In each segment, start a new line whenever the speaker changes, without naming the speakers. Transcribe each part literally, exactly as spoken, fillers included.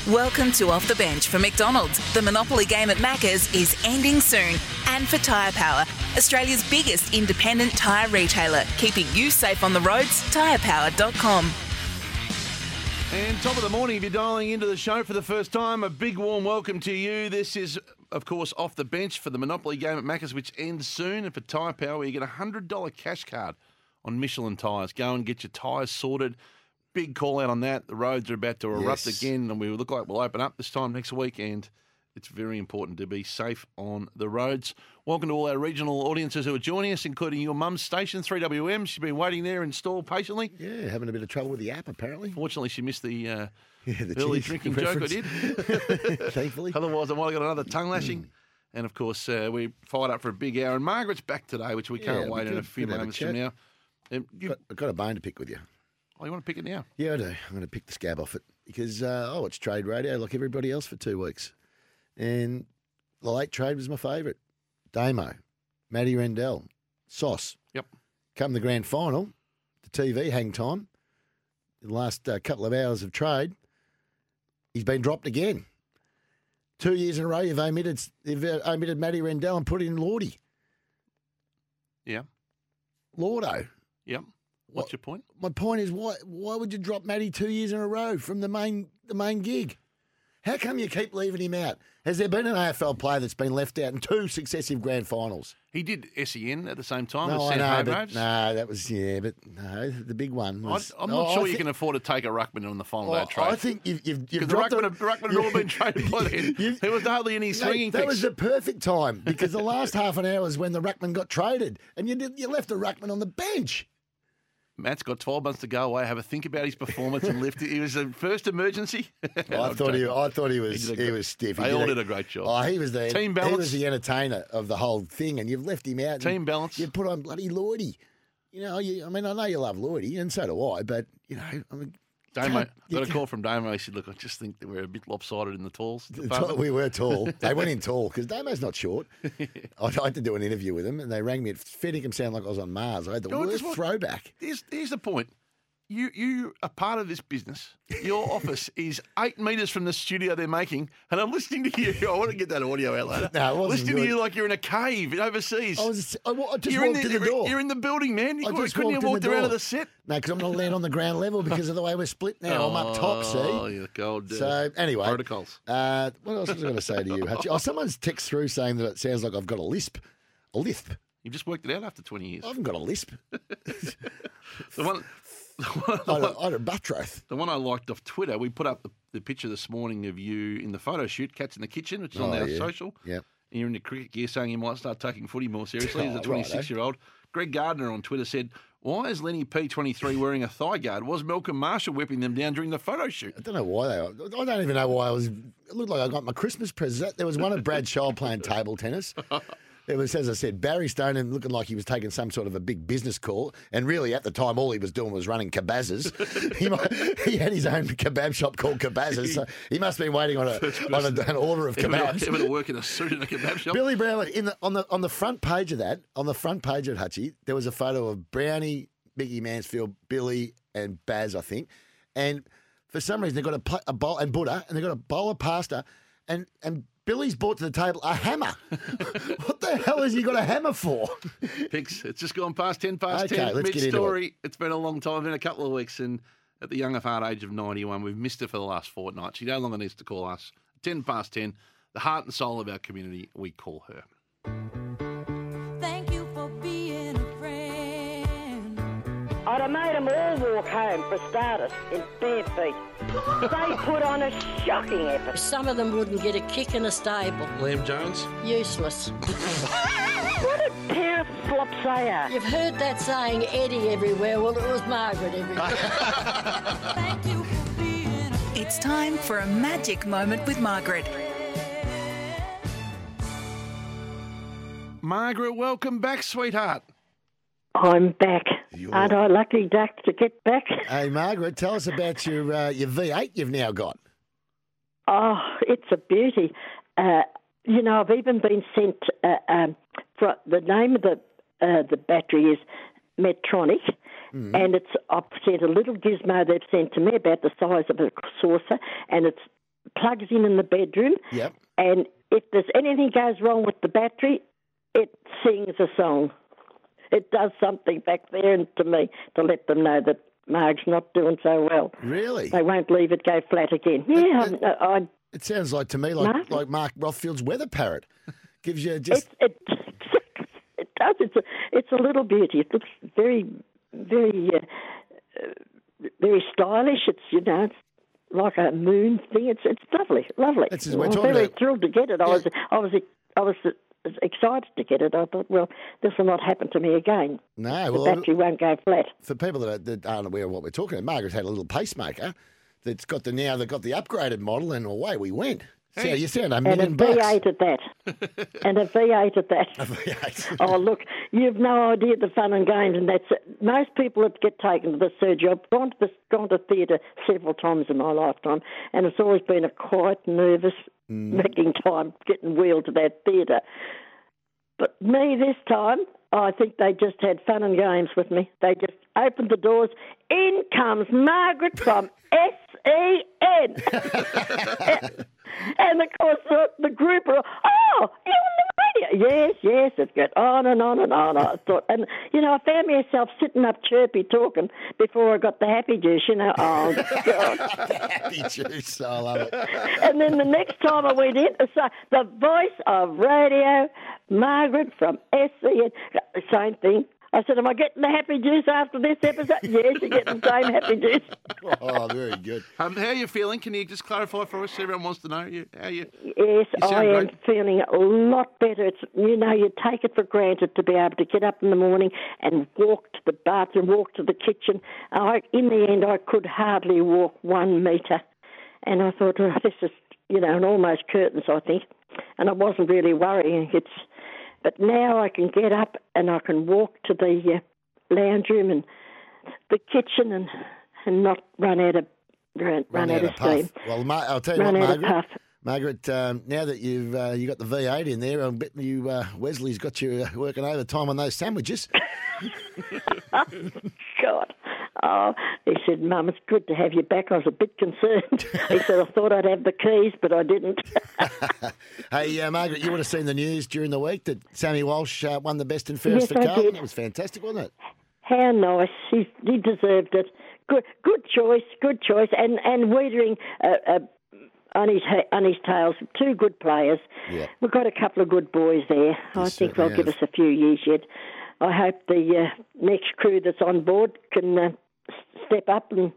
Welcome to Off the Bench for McDonald's. The Monopoly game at Macca's is ending soon. And for Tyre Power, Australia's biggest independent tyre retailer, keeping you safe on the roads, tyre power dot com.
And top of the morning, if you're dialing into the show for the first time, a big warm welcome to you. This is, of course, Off the Bench for the Monopoly game at Macca's, which ends soon. And for Tyre Power, where you get a one hundred dollars cash card on Michelin tyres. Go and get your tyres sorted. Big call out on that. The roads are about to erupt
Yes.
again, and we look like we'll open up this time next week, and it's very important to be safe on the roads. Welcome to all our regional audiences who are joining us, including your mum's station, three W M. She's been waiting there in stall patiently.
Yeah, having a bit of trouble with the app, apparently.
Fortunately, she missed the, uh,
Yeah, the
early
cheese
drinking joke I
reference.
did.
Thankfully.
Otherwise, I might have got another tongue lashing. And, of course, uh, we fired up for a big hour. And Margaret's back today, which we
Yeah,
can't
we
wait in a
could-
few
could have a
moments from
chat.
now. Um, you,
Got, I've got a bone to pick with you.
oh, you want to pick it now?
Yeah, I do. I'm going to pick the scab off it because uh, I watch trade radio like everybody else for two weeks. And the late trade was my favourite. Damo, Matty Rendell, Sauce.
Yep.
Come the grand final, the T V hang time, the last uh, couple of hours of trade, he's been dropped again. Two years in a row, you've omitted, you've uh, omitted Matty Rendell and put in Lordy.
Yeah.
Lordo.
Yep. What's
What-
your point?
My point is, why why would you drop Matty two years in a row from the main the main gig? How come you keep leaving him out? Has there been an A F L player that's been left out in two successive grand finals?
He did S E N at the same time
No,
with
I
Sam
know,
Hargraves.
but no, that was yeah, but no, the big one.
I,
Was,
I'm not
Oh,
sure
I
you
thi-
can afford to take a ruckman on the final day
oh,
of trade.
I think you've you've, you've
Because the
dropped
ruckman,
the-
ruckman had all been traded by then.
You-
There was hardly any
Mate,
swinging
that
picks.
was the perfect time because the last half an hour was when the ruckman got traded, and you did, you left the ruckman on the bench.
Matt's got twelve months to go away, have a think about his performance and lift it. He was the first emergency.
I
I'm
thought he,
joking.
I thought he was,
He did a
he
great-
was stiff. He
They all did a great job.
Oh, he was the
Team
He
balance.
was the entertainer of the whole thing, and you've left him out.
Team
and
balance.
You put on bloody Lordy. You know, you, I mean, I know you love Lordy, and so do I. But you know, I mean,
Damo,
can't- you
got a
can't-
call from Damo. He said, look, I just think that we're a bit lopsided in the talls.
the tall- we were tall. They went in tall because Damo's not short. I had to do an interview with him, and they rang me. It fair dinkum sound like I was on Mars. I had the
No,
worst
just what-
throwback.
Here's, here's the point. You you are part of this business. Your office is eight metres from the studio they're making, and I'm listening to you. I want to get that audio out later.
No, it wasn't
listening
good.
to you like you're in a cave overseas.
I was. I, wa- I just
you're in
walked in the door.
You're in the building, man. You
I
couldn't
just
couldn't
walked
have
in
walked
the
around to
door.
the set.
No, because I'm not allowed on the ground level because of the way we're split now. I'm up top, see?
Oh, you gold. Uh,
So anyway,
protocols.
Uh, what else was I going to say to you, Hutchie? Oh, someone's text through saying that it sounds like I've got a lisp. A lisp.
You've just worked it out after twenty years.
I haven't got a lisp.
The one, the one,
I
the
had
one,
a, I had a butt troth.
the one I liked off Twitter. We put up the, the picture this morning of you in the photo shoot, Cats in the Kitchen, which is on
Oh,
our
yeah.
social.
Yep.
And you're in the cricket gear saying you might start taking footy more seriously as
Oh,
a twenty-six-year-old. Greg Gardner on Twitter said, why is Lenny P twenty-three wearing a thigh guard? Was Malcolm Marshall whipping them down during the photo shoot?
I don't know why they are. I don't even know why I was. It looked like I got my Christmas present. There was one of Brad Scholl playing table tennis. It was, as I said, Barry Stone and looking like he was taking some sort of a big business call. And really, at the time, all he was doing was running kebabs. he, might, he had his own kebab shop called Kebabs. So he must have been waiting on, a, on a, an order of
Ever
kebabs.
to work in a suit in a kebab shop?
Billy Brownlee, in the, on the on the front page of that, on the front page of Hutchie, there was a photo of Brownie, Mickey Mansfield, Billy, and Baz, I think. And for some reason, they've got a, pla- a bowl, and Buddha, and they've got a bowl of pasta, and, and Billy's brought to the table a hammer. What the hell has he got a hammer for?
Picks. It's just gone past ten past
Okay,
ten.
let's get into
Mid-story. It's been a long time. It's been a couple of weeks, and at the young of heart age of ninety-one, we've missed her for the last fortnight. She no longer needs to call us. ten past ten, the heart and soul of our community, we call her.
Thank you for being a friend.
I'd have made them all walk home, for starters, in bare feet. They put on a shocking effort.
Some of them wouldn't get a kick in a stable.
Liam Jones.
Useless.
What a pair of flops they are.
You've heard that saying, Eddie everywhere. Well, it was Margaret everywhere.
Thank you for being a friend.
It's time for a magic moment with Margaret.
Margaret, welcome back, sweetheart.
I'm back.
You're-
Aren't I lucky duck to get back?
Hey, Margaret, tell us about your uh, your V eight you've now got.
Oh, it's a beauty. Uh, you know, I've even been sent, uh, um, for the name of the uh, the battery is Medtronic, and it's I've sent a little gizmo they've sent to me about the size of a saucer, and it's plugs in in the bedroom.
Yep.
And if there's anything goes wrong with the battery, it sings a song. It does something back there and to me to let them know that Marg's not doing so well.
Really?
They won't leave it go flat again. Yeah,
that-
I, I,
It sounds like to me like
No.
like Mark Rothfield's weather parrot. Gives you just
it, it, it does. It's a, it's a little beauty. It looks very, very, uh, uh, very stylish. It's, you know, it's like a moon thing. It's it's lovely, lovely.
That's as we're
I'm
talking
very
about-
thrilled to get it. I
Yeah.
was, I was, I was excited to get it. I thought, well, this will not happen to me again.
no.
The
Well,
battery won't go flat.
for people that, are, that aren't aware of what we're talking about, Margaret had a little pacemaker that's got the now they've got the upgraded model, and away we went. So you sound a
And a
million
V
bucks.
eight at that. and a V eight at that.
V eight.
Oh, look, you've no idea the fun and games, and that's it. Most people that get taken to the surgery, I've gone to the gone to theatre several times in my lifetime, and it's always been a quiet, nervous, wrecking time getting wheeled to that theatre. But me this time, I think they just had fun and games with me. They just opened the doors. In comes Margaret from S E N. And of course, the, the group are, oh, you're on the radio. Yes, yes, it's good. On and on and on. I thought, and you know, I found myself sitting up chirpy talking before I got the happy juice. You know, oh God.
Happy juice. I love it.
And then the next time I went in, so the voice of radio, Margaret from S E N, same thing. I said, am I getting the happy juice after this episode? Yes, you're getting the same happy juice.
Oh, very good.
Um, how are you feeling? Can you just clarify for us? Everyone wants to know you. How you?
Yes,
sound
I am
great.
feeling a lot better. It's, you know, you take it for granted to be able to get up in the morning and walk to the bathroom, walk to the kitchen. I, in the end, I could hardly walk one metre. And I thought, well, this is, you know, an almost curtains, I think. And I wasn't really worrying. It's, but now I can get up and I can walk to the uh, lounge room and the kitchen and, and not run out of run, run out, of steam.
puff. Well, Ma- I'll tell you
Run
what,
out of
Margaret.
puff.
Margaret, um, now that you've uh, you got the V eight in there, I bet you uh, Wesley's got you uh, working overtime on those sandwiches.
God. Oh, he said, Mum, it's good to have you back. I was a bit concerned. He said, I thought I'd have the keys, but I didn't.
Hey, uh, Margaret, you would have seen the news during the week that Sammy Walsh uh, won the best and fairest
Yes,
for
I
Carlton.
did.
It was fantastic, wasn't it?
How nice. He, he deserved it. Good good choice, good choice. And, and Wiedering uh, uh, on, his, on his tails, two good players.
Yeah.
We've got a couple of good boys there. I think they'll
certainly
give
have.
us a few years yet. I hope the uh, next crew that's on board can uh, s- step up and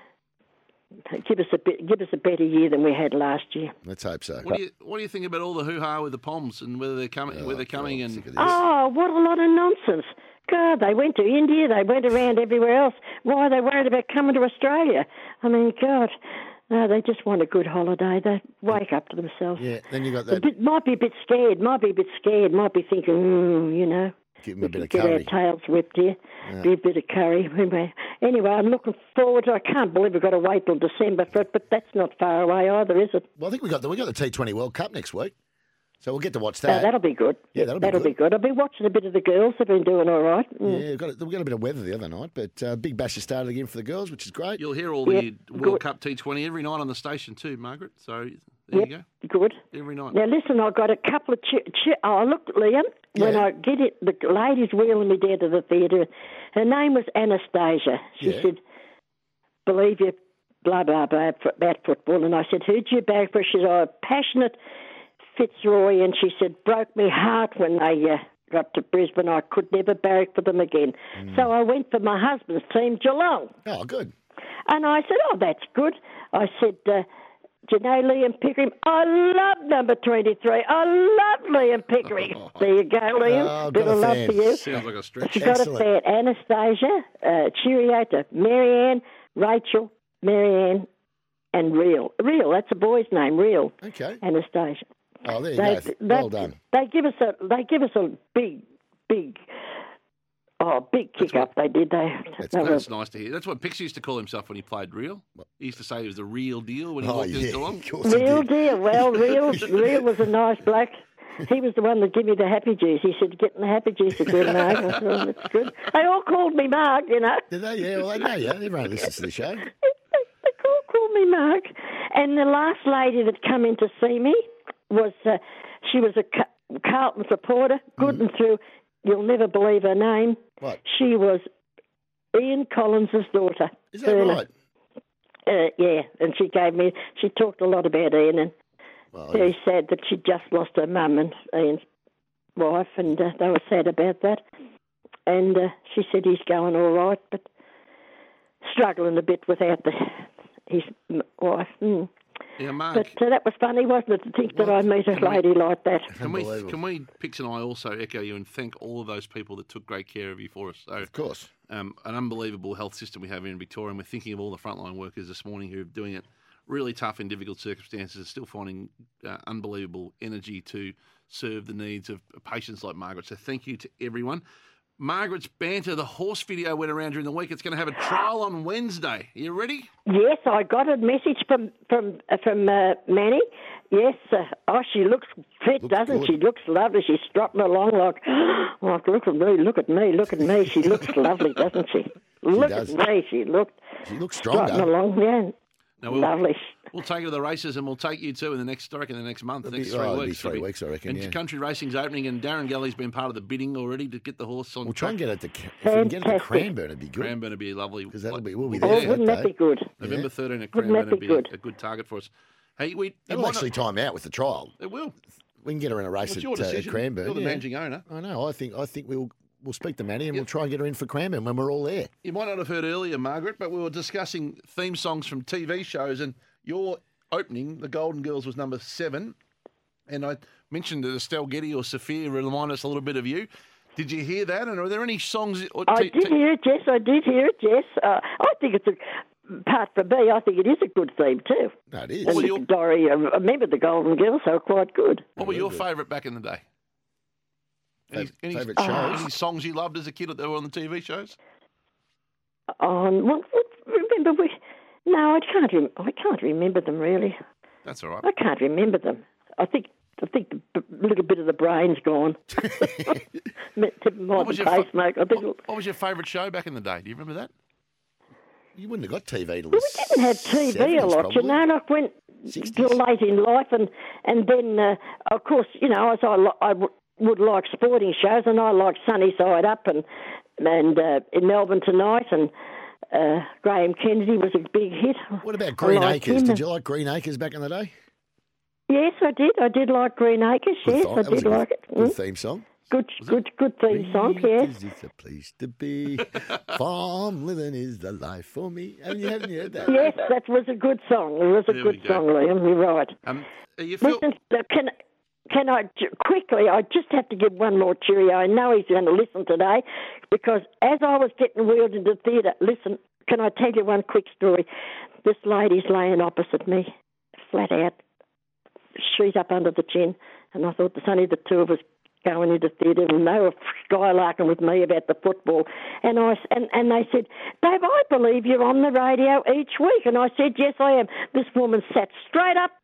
give us a bit, give us a better year than we had last year.
Let's hope so.
What do you What do you think about all the hoo ha with the Poms and whether they're coming,
Oh,
where they're coming,
God,
and
sick of this.
Oh, what a lot of nonsense. God, they went to India, they went around everywhere else. Why are they worried about coming to Australia? I mean, God, no, they just want a good holiday. They wake up to themselves.
Yeah, then you got
A
that.
bit, might be a bit scared, might be a bit scared, might be thinking, mm, you know,
Give them a bit of
get
curry.
our tails whipped here, be a bit of curry. Anyway, I'm looking forward to I can't believe we've got to wait till December for it, but that's not far away either, is it?
Well, I think we got the we got the T twenty World Cup next week, so we'll get to watch
Uh,
that.
that'll be good.
Yeah, that'll be
that'll
good.
be good. I've been watching a bit of the girls. They've been doing all right. Mm.
Yeah, we got a, we got a bit of weather the other night, but uh, Big Bash has started again for the girls, which is great.
you'll hear all the
Yep,
World
good.
Cup T twenty every night on the station too, Margaret. So there
Yep,
you go,
good.
every night.
Now listen, I've got a couple of. Ch- ch- oh, look, Liam. When
Yeah.
I get it, the lady's wheeling me down to the theatre. Her name was Anastasia. She
Yeah.
said, "Believe you, blah blah blah about football." And I said, "Who'd you back for?" She said, "Oh, passionate Fitzroy." And she said, "Broke my heart when they uh, got to Brisbane. I could never barrack for them again."
Mm.
So I went for my husband's team, Geelong.
Oh, good.
And I said, "Oh, that's good." I said, uh, "Do you know Liam Pickering?" "I love number twenty-three. I love Liam Pickering." There you go, Liam.
Oh,
Bit
got
of
a
love
fan.
for you.
Sounds like a stretch.
She got
Excellent.
a fan. Anastasia, uh, cheerio to Marianne, Rachel, Marianne, and Real. Real, that's a boy's name, Real.
Okay.
Anastasia.
Oh, there you
They,
go.
they-
Well done.
They give us a. They give us a big, big. Oh, big kick up. They did. They. they were-
That's nice to hear. That's what Pix used to call himself when he played real. He used to say he was the real deal when he
Oh,
walked
yeah.
into Geelong.
Of course he
Real
did.
deal. Well, Real, Real was a nice bloke. He was the one that gave me the happy juice. He said, "Getting the happy juice again, Mark." I said, "Oh, that's good." They all called me Mark, you know.
Did they? Yeah, well, they know you. Everyone listens to the show.
They, they all called me, Mark. And the last lady that come in to see me was, uh, she was a Ca- Carlton supporter, good and through. You'll never believe her name.
What?
She was Ian Collins' daughter.
Is that
Verna.
right?
Uh, yeah, and she gave me, she talked a lot about Ian, and
Well,
very sad that she just lost her mum and Ian's wife, and uh, they were sad about that. And uh, she said he's going all right, but struggling a bit without the, his m- wife. Mm.
Yeah, Mark.
But uh, that was funny, wasn't it, to think that
Well,
I meet a
can we-
lady like that.
Can we,
Unbelievable.
can we, Pix and I also echo you and thank all of those people that took great care of you for us. So,
Of course.
um, an unbelievable health system we have here in Victoria, and we're thinking of all the frontline workers this morning who are doing it really tough in difficult circumstances, still finding uh, unbelievable energy to serve the needs of patients like Margaret. So thank you to everyone. Margaret's banter, the horse video went around during the week. It's going to have a trial on Wednesday. Are you ready?
Yes, I got a message from from uh, from uh, Manny. Yes, uh, oh, she looks fit,
Looks
doesn't
good.
she? Looks lovely. She's strutting along like, like, look at me, look at me, look at me. She looks lovely, doesn't she? Look
does.
at me, she looked
She looks
strutting
stronger.
along, yeah.
No, we'll,
Lovely.
We'll take her to the races, and we'll take you too in the next, I reckon, the next month, the
It'll
next
be-
three
oh, it'll be
weeks.
three
It'll
weeks, I reckon,
And
yeah.
country racing's opening, and Darren Galley's been part of the bidding already to get the horse on
We'll try and
track.
get it to, Ca- if we can get it to
Fantastic.
Cranbourne, it'd be good.
Cranbourne would be lovely.
Because that'll
Like-
be, we'll be
Oh,
there that
wouldn't that
day.
be good?
November thirteenth at
Wouldn't
Cranbourne
that
would
be
be a,
good?
a good target for us. Hey, we it
It'll
might
actually
not-
time out with the trial.
it will.
We can get her in a race
It's
at
your
uh,
decision.
Cranbourne.
You're the
yeah.
managing owner.
I know. I think I think we'll we'll speak to Manny and
Yep.
we'll try and get her in for Cranbourne when we're all there.
You might not have heard earlier, Margaret, but we were discussing theme songs from T V shows, and your opening, The Golden Girls, was number seven. And I mentioned that Estelle Getty or Sophia remind us a little bit of you. Did you hear that? And are there any songs? Or
I
t-
did
t-
hear it, yes, I did hear it, yes. Uh, I think it's a, part for me, I think it is a good theme too.
No, it is.
And
Well, you're-
Dory, I remember the Golden Girls, they were quite good.
What were your
Very good.
favourite back in the day? Any,
Fav-
any,
favourite shows?
any songs you loved as a kid that were on the T V shows?
On, well, remember we, no, I can't, rem- I can't remember them really.
That's all right.
I can't remember them. I think I think the b- little bit of the brain's gone. More
What was
than
your fa-
pacemaker. I think
What, what was your favourite show back in the day? Do you remember that?
You wouldn't have got T V till
we
the
didn't have T V a
seventies,
lot,
probably.
you know. Like went
sixties.
till late in life, and and then uh, of course, you know, as I li- I w- would like sporting shows, and I like Sunny Side Up and and uh, in Melbourne Tonight, and uh, Graham Kennedy was a big hit.
What about
I
Green
liked
Acres?
him.
Did you like Green Acres back in the day?
Yes, I did. I did like Green Acres.
Good
Yes,
song.
I
That was
did
a good,
like it.
good
Mm.
theme song.
Good, good, good theme song.
Green
Yes.
Acres is a place to be. Farm living is the life for me. Haven't you, haven't you heard that?
Yes, that was a good song. It was a
There
good
we go.
song, Liam. You're right.
Um, are you feel,
Listen, uh, can can I j- quickly? I just have to give one more cheerio. I know he's going to listen today, because as I was getting wheeled into the theatre, listen. Can I tell you one quick story? This lady's laying opposite me, flat out, sheet up under the chin, and I thought there's only the two of us going into theatre, and they were skylarking with me about the football. And I and, and they said, Dave, I believe you're on the radio each week. And I said, yes, I am. This woman sat straight up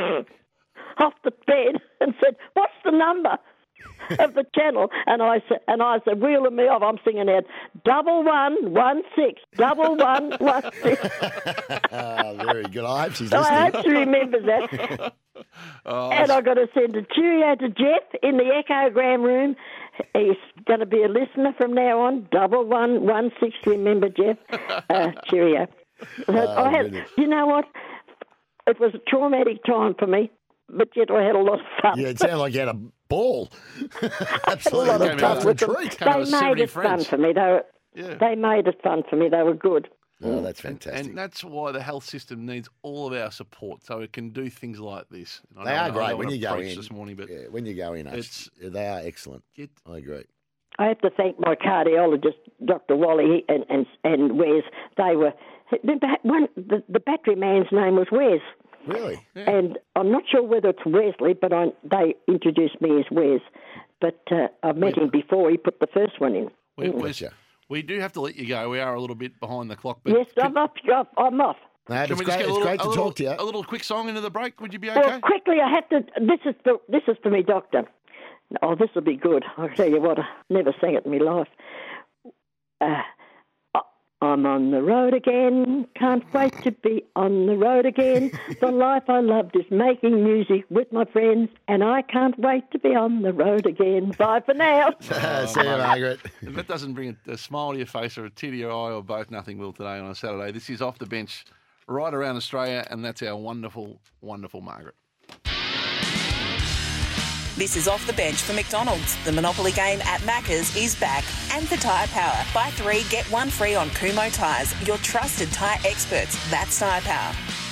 off the bed and said, what's the number of the channel? And I said, and I said, wheeling me off. I'm singing out, double one one six, double one one six.
Ah, very good. I hope she's
So I
listening.
hope she remembers that.
oh,
And I've got to send a cheerio to Jeff in the echogram room. He's going to be a listener from now on. Double one one six. Remember, Jeff. Uh, cheerio. I had,
brilliant.
you know what? It was a traumatic time for me, but yet I had a lot of fun.
Yeah, it sounded like you had a ball. Absolutely.
lot of
Came
tough
out
fun
and
with them.
treat.
Kind of
They
a
made
seventy
it fun
friends.
for me. They were,
yeah.
they made it fun for me. They were good.
Oh, that's
And,
fantastic.
and that's why the health system needs all of our support, so it can do things like this. And I
They
know-
are
I don't
great when
wanna
you go
preach
in.
this morning, but
Yeah, when you go in,
It's-
it's, they are excellent.
get,
I agree.
I have to thank my cardiologist, Doctor Wally, and and, and Wes. They were one. The, the battery man's name was Wes,
Really?
and I'm not sure whether it's Wesley, but I, they introduced me as Wes. But uh, I've met him before. He put the first one in.
we, we,
Gotcha.
we do have to let you go. We are a little bit behind the clock, but
Yes,
can,
I'm off. off- I'm off.
No,
can
it's
we
great,
just get a
it's
little,
great
a
to
little,
talk to you.
a little quick song into the break? Would you be okay?
Well, quickly, I have to. This is for this is for me, doctor. Oh, this will be good. I'll tell you what. I never sang it in my life. Uh, I'm on the road again, can't wait to be on the road again. The life I loved is making music with my friends, and I can't wait to be on the road again. Bye for now.
See you, Margaret.
If that doesn't bring a, a smile to your face or a tear to your eye or both, nothing will today on a Saturday. This is Off the Bench right around Australia, and that's our wonderful, wonderful Margaret.
This is Off the Bench for McDonald's. The Monopoly game at Macca's is back. And for Tyre Power. Buy three, get one free on Kumho tyres. Your trusted tyre experts. That's Tyre Power.